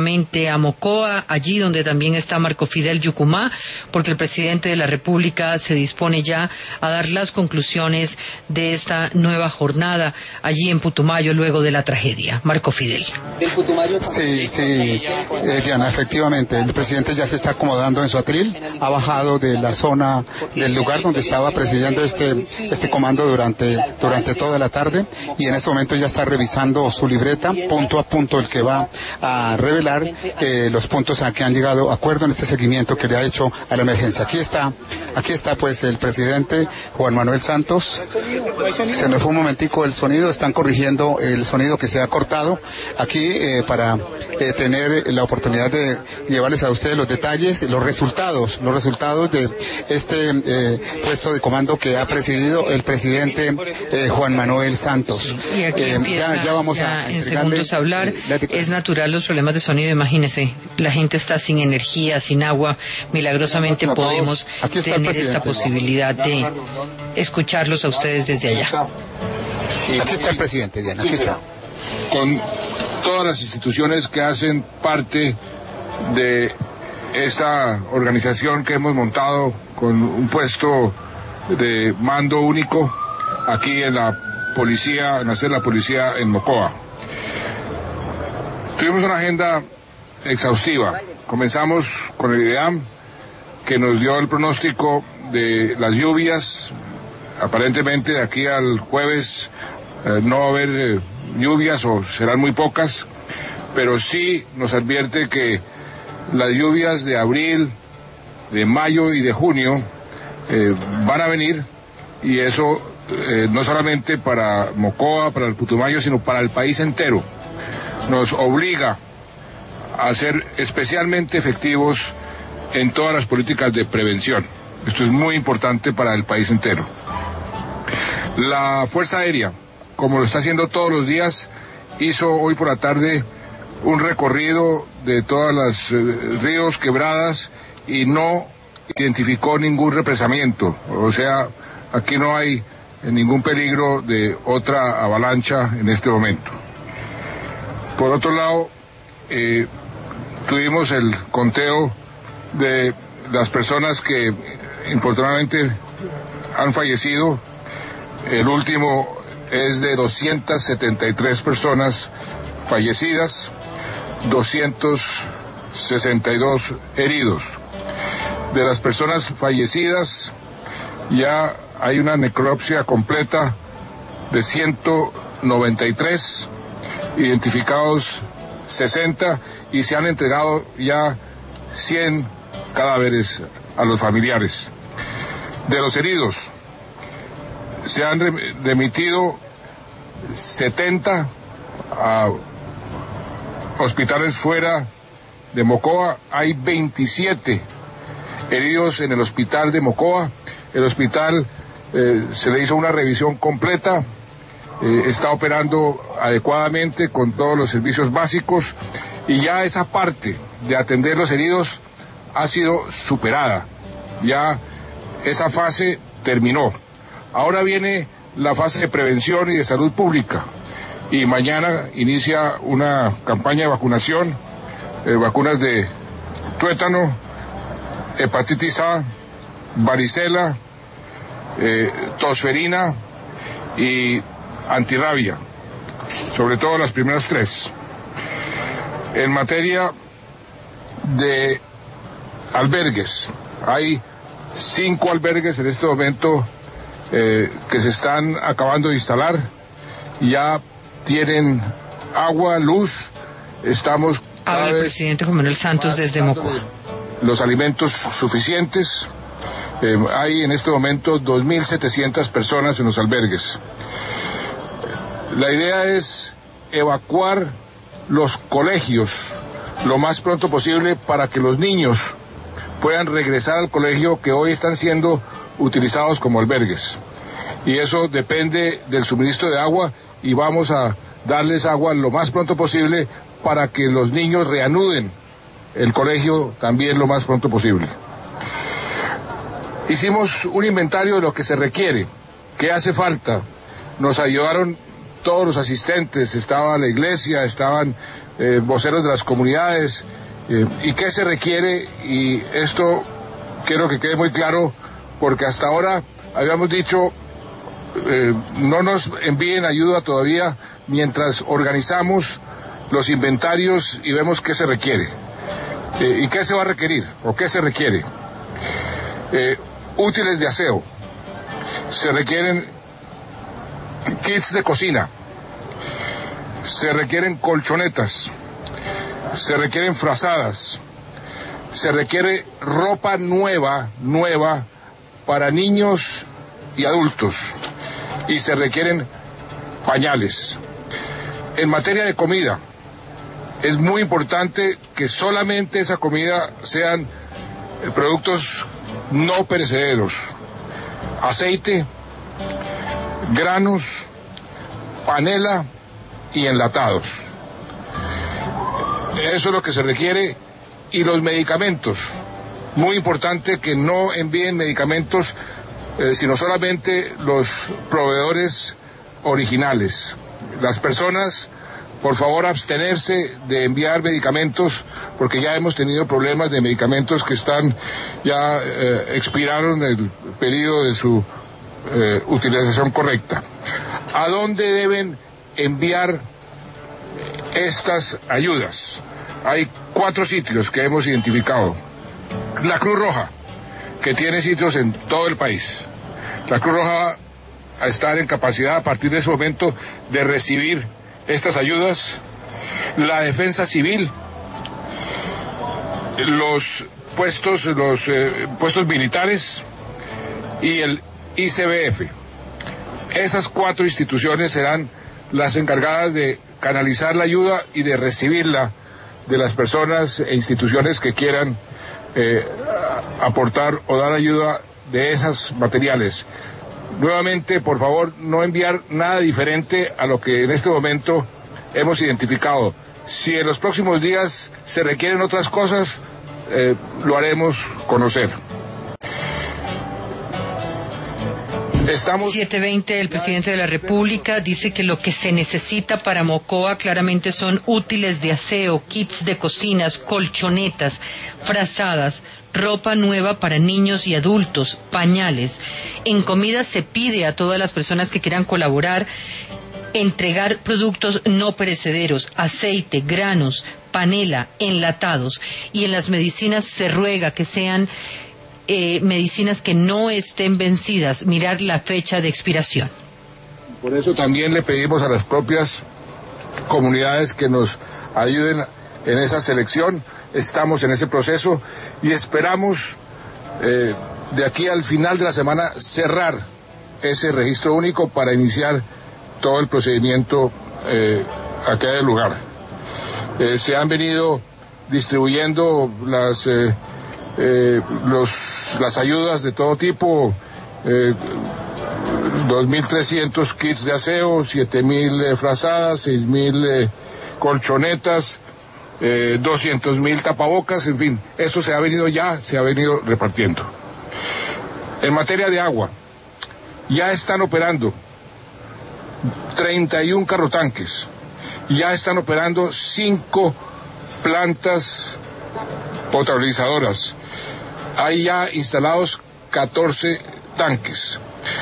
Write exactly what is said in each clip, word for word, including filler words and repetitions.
nuevamente a Mocoa, allí donde también está Marco Fidel Yucumá, porque el presidente de la República se dispone ya a dar las conclusiones de esta nueva jornada allí en Putumayo luego de la tragedia. Marco Fidel. Sí, sí, eh, Diana, efectivamente, el presidente ya se está acomodando en su atril, ha bajado de la zona del lugar donde estaba presidiendo este, este comando durante, durante toda la tarde, y en este momento ya está revisando su libreta, punto a punto, el que va a revelar eh, los puntos a que han llegado acuerdo en este seguimiento que le ha hecho a la emergencia. Aquí está, aquí está pues el presidente Juan Manuel Santos. Se nos fue un momentico el sonido, están corrigiendo el sonido que se ha cortado aquí eh, para eh, tener la oportunidad de llevarles a ustedes los detalles, los resultados, los resultados de este eh, puesto de comando que ha presidido el presidente eh, Juan Manuel Santos. Y aquí eh, empieza ya, ya vamos ya a en segundos a hablar. Eh, es natural los problemas de sonido, imagínese, la gente está sin energía, sin agua, milagrosamente podemos tener esta posibilidad de escucharlos a ustedes desde allá. Aquí está el presidente, Diana, aquí está. Con todas las instituciones que hacen parte de esta organización que hemos montado con un puesto de mando único aquí en la policía, en hacer la policía en Mocoa. Tuvimos una agenda exhaustiva. Comenzamos con el IDEAM, que nos dio el pronóstico de las lluvias. Aparentemente de aquí al jueves eh, no va a haber eh, lluvias o serán muy pocas, pero sí nos advierte que las lluvias de abril, de mayo y de junio eh, van a venir, y eso eh, no solamente para Mocoa, para el Putumayo, sino para el país entero. Nos obliga a ser especialmente efectivos en todas las políticas de prevención. Esto es muy importante para el país entero. La Fuerza Aérea, como lo está haciendo todos los días, hizo hoy por la tarde un recorrido de todas las eh, ríos, quebradas, y no identificó ningún represamiento. O sea, aquí no hay ningún peligro de otra avalancha en este momento. Por otro lado, eh, tuvimos el conteo de las personas que infortunadamente han fallecido. El último es de doscientas setenta y tres personas fallecidas, doscientos sesenta y dos heridos. De las personas fallecidas ya hay una necropsia completa de ciento noventa y tres, identificados sesenta, y se han entregado ya cien cadáveres a los familiares. De los heridos se han remitido setenta a hospitales fuera de Mocoa. Hay veintisiete heridos en el hospital de Mocoa. El hospital eh, se le hizo una revisión completa, eh, está operando adecuadamente con todos los servicios básicos, y ya esa parte de atender los heridos ha sido superada. Ya esa fase terminó. Ahora viene la fase de prevención y de salud pública, y mañana inicia una campaña de vacunación, eh, vacunas de tuétano, hepatitis A, varicela, eh, tosferina y antirrabia, sobre todo las primeras tres. En materia de albergues, hay cinco albergues en este momento eh, que se están acabando de instalar, ya tienen agua, luz, estamos... Habla el presidente Juan Manuel Santos desde Mocoa. Los alimentos suficientes, eh, hay en este momento dos mil setecientas personas en los albergues. La idea es evacuar los colegios lo más pronto posible para que los niños puedan regresar al colegio, que hoy están siendo utilizados como albergues. Y eso depende del suministro de agua, y vamos a darles agua lo más pronto posible para que los niños reanuden el colegio también lo más pronto posible. Hicimos un inventario de lo que se requiere, qué hace falta. Nos ayudaron todos los asistentes, estaba la iglesia, estaban eh, voceros de las comunidades, eh, y qué se requiere, y esto quiero que quede muy claro, porque hasta ahora habíamos dicho, eh, no nos envíen ayuda todavía mientras organizamos los inventarios y vemos qué se requiere, eh, y qué se va a requerir, o qué se requiere. Eh, útiles de aseo, se requieren kits de cocina, se requieren colchonetas, se requieren frazadas, se requiere ropa nueva, nueva para niños y adultos, y se requieren pañales. En materia de comida, es muy importante que solamente esa comida sean productos no perecederos, aceite, granos, panela y enlatados. Eso es lo que se requiere. Y los medicamentos, muy importante que no envíen medicamentos, eh, sino solamente los proveedores originales. Las personas, por favor, abstenerse de enviar medicamentos, porque ya hemos tenido problemas de medicamentos que están, ya eh, expiraron el periodo de su eh, utilización correcta. ¿A dónde deben enviar estas ayudas? Hay cuatro sitios que hemos identificado. La Cruz Roja, que tiene sitios en todo el país. La Cruz Roja va a estar en capacidad a partir de ese momento de recibir estas ayudas. La Defensa Civil, los puestos, los eh, puestos militares y el I C B F. Esas cuatro instituciones serán las encargadas de canalizar la ayuda y de recibirla de las personas e instituciones que quieran eh, aportar o dar ayuda de esos materiales. Nuevamente, por favor, no enviar nada diferente a lo que en este momento hemos identificado. Si en los próximos días se requieren otras cosas, eh, lo haremos conocer. Estamos... siete veinte, el presidente de la República dice que lo que se necesita para Mocoa claramente son útiles de aseo, kits de cocinas, colchonetas, frazadas, ropa nueva para niños y adultos, pañales. En comida se pide a todas las personas que quieran colaborar entregar productos no perecederos, aceite, granos, panela, enlatados, y en las medicinas se ruega que sean Eh, medicinas que no estén vencidas, mirar la fecha de expiración. Por eso también le pedimos a las propias comunidades que nos ayuden en esa selección. Estamos en ese proceso y esperamos eh, de aquí al final de la semana cerrar ese registro único para iniciar todo el procedimiento eh, a cada lugar. Eh, se han venido distribuyendo las eh, Eh, los, las ayudas de todo tipo, eh, dos mil trescientos kits de aseo, siete mil eh, frazadas, seis mil eh, colchonetas, eh, doscientos mil tapabocas, en fin, eso se ha venido ya, se ha venido repartiendo. En materia de agua, ya están operando treinta y un carrotanques, ya están operando cinco plantas potabilizadoras. Hay ya instalados catorce tanques.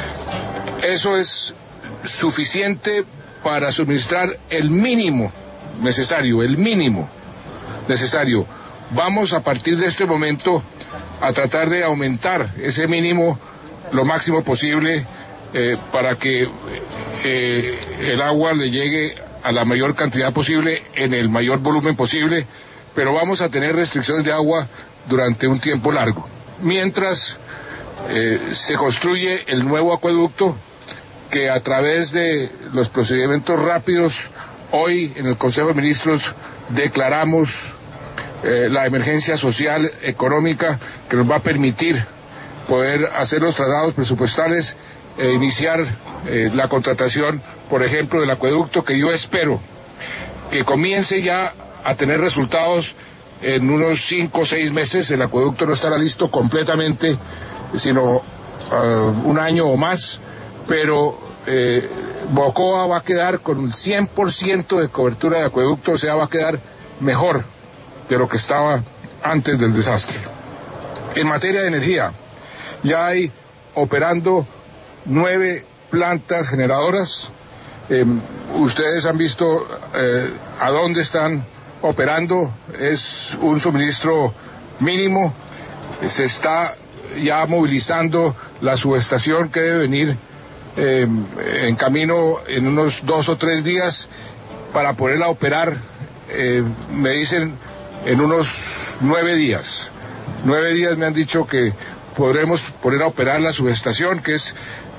Eso es suficiente para suministrar el mínimo necesario, el mínimo necesario. Vamos a partir de este momento a tratar de aumentar ese mínimo lo máximo posible eh, para que eh, el agua le llegue a la mayor cantidad posible en el mayor volumen posible, pero vamos a tener restricciones de agua durante un tiempo largo, mientras eh, se construye el nuevo acueducto que a través de los procedimientos rápidos, hoy en el Consejo de Ministros declaramos eh, la emergencia social, económica, que nos va a permitir poder hacer los traslados presupuestales e iniciar eh, la contratación, por ejemplo, del acueducto, que yo espero que comience ya a tener resultados en unos cinco o seis meses. El acueducto no estará listo completamente, sino uh, un año o más, pero eh, Mocoa va a quedar con un cien por ciento de cobertura de acueducto, o sea, va a quedar mejor de lo que estaba antes del desastre. En materia de energía, ya hay operando nueve plantas generadoras. Eh, ustedes han visto eh, a dónde están operando, es un suministro mínimo, se está ya movilizando la subestación que debe venir eh, en camino en unos dos o tres días para poderla operar, eh, me dicen, en unos nueve días. Nueve días me han dicho que podremos poner a operar la subestación, que es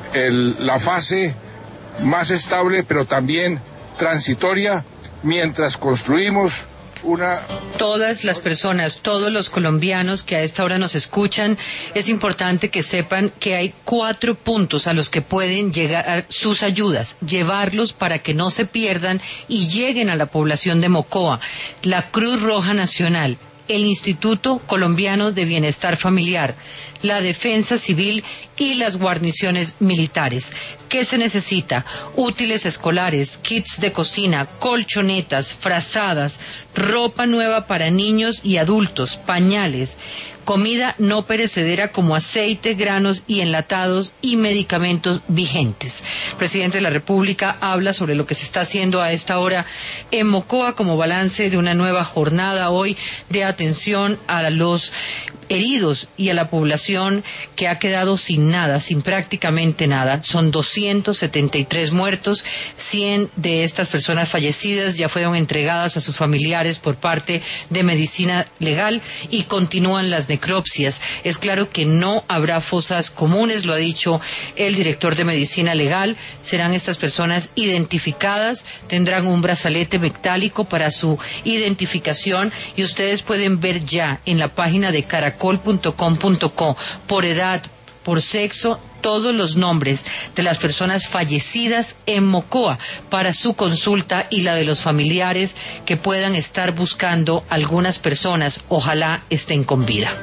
el, la fase más estable, pero también transitoria, mientras construimos una... Todas las personas, todos los colombianos que a esta hora nos escuchan, es importante que sepan que hay cuatro puntos a los que pueden llegar sus ayudas, llevarlos para que no se pierdan y lleguen a la población de Mocoa. La Cruz Roja Nacional, el Instituto Colombiano de Bienestar Familiar, la Defensa Civil y las guarniciones militares. ¿Qué se necesita? Útiles escolares, kits de cocina, colchonetas, frazadas, ropa nueva para niños y adultos, pañales, comida no perecedera como aceite, granos y enlatados y medicamentos vigentes. El presidente de la República habla sobre lo que se está haciendo a esta hora en Mocoa como balance de una nueva jornada hoy de atención a los heridos y a la población que ha quedado sin nada, sin prácticamente nada. Son doscientos setenta y tres muertos, cien de estas personas fallecidas ya fueron entregadas a sus familiares por parte de Medicina Legal y continúan las necropsias. Es claro que no habrá fosas comunes, lo ha dicho el director de Medicina Legal. Serán estas personas identificadas, tendrán un brazalete metálico para su identificación y ustedes pueden ver ya en la página de caracol punto com punto co por edad, por sexo, todos los nombres de las personas fallecidas en Mocoa para su consulta y la de los familiares que puedan estar buscando algunas personas, ojalá estén con vida.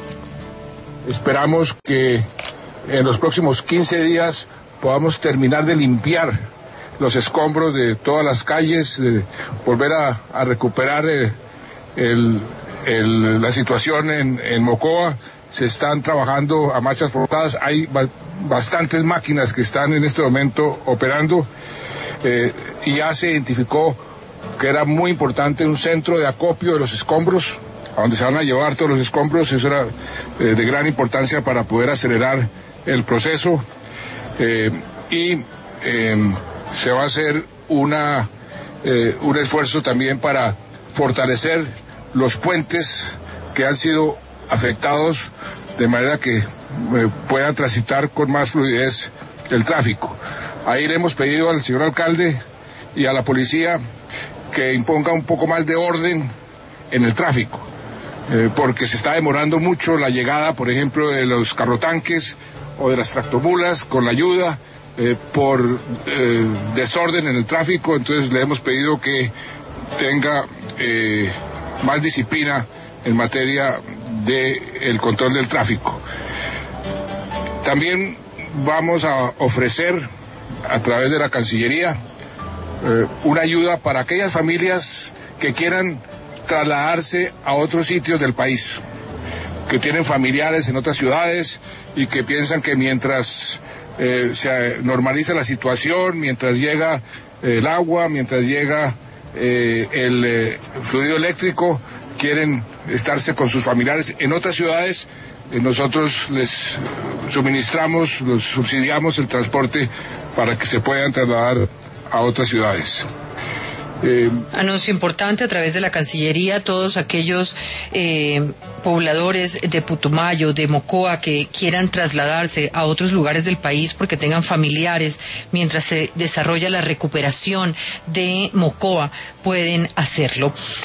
Esperamos que en los próximos quince días podamos terminar de limpiar los escombros de todas las calles, de volver a, a recuperar eh, el, el, la situación en, en Mocoa. Se están trabajando a marchas forzadas, hay ba bastantes máquinas que están en este momento operando eh, y ya se identificó que era muy importante un centro de acopio de los escombros, a donde se van a llevar todos los escombros. Eso era eh, de gran importancia para poder acelerar el proceso eh, y eh, se va a hacer una, eh, un esfuerzo también para fortalecer los puentes que han sido afectados de manera que eh, puedan transitar con más fluidez el tráfico. Ahí le hemos pedido al señor alcalde y a la policía que imponga un poco más de orden en el tráfico, eh, porque se está demorando mucho la llegada, por ejemplo, de los carrotanques o de las tractomulas con la ayuda eh, por eh, desorden en el tráfico. Entonces le hemos pedido que tenga eh, más disciplina en materia del control del tráfico. También vamos a ofrecer a través de la Cancillería eh, una ayuda para aquellas familias que quieran trasladarse a otros sitios del país, que tienen familiares en otras ciudades y que piensan que mientras eh, se normaliza la situación, mientras llega eh, el agua, mientras llega eh, el eh, fluido eléctrico, quieren estarse con sus familiares en otras ciudades. Eh, nosotros les suministramos, los subsidiamos el transporte para que se puedan trasladar a otras ciudades. Eh, Anuncio importante a través de la Cancillería, todos aquellos eh, pobladores de Putumayo, de Mocoa, que quieran trasladarse a otros lugares del país porque tengan familiares mientras se desarrolla la recuperación de Mocoa, pueden hacerlo.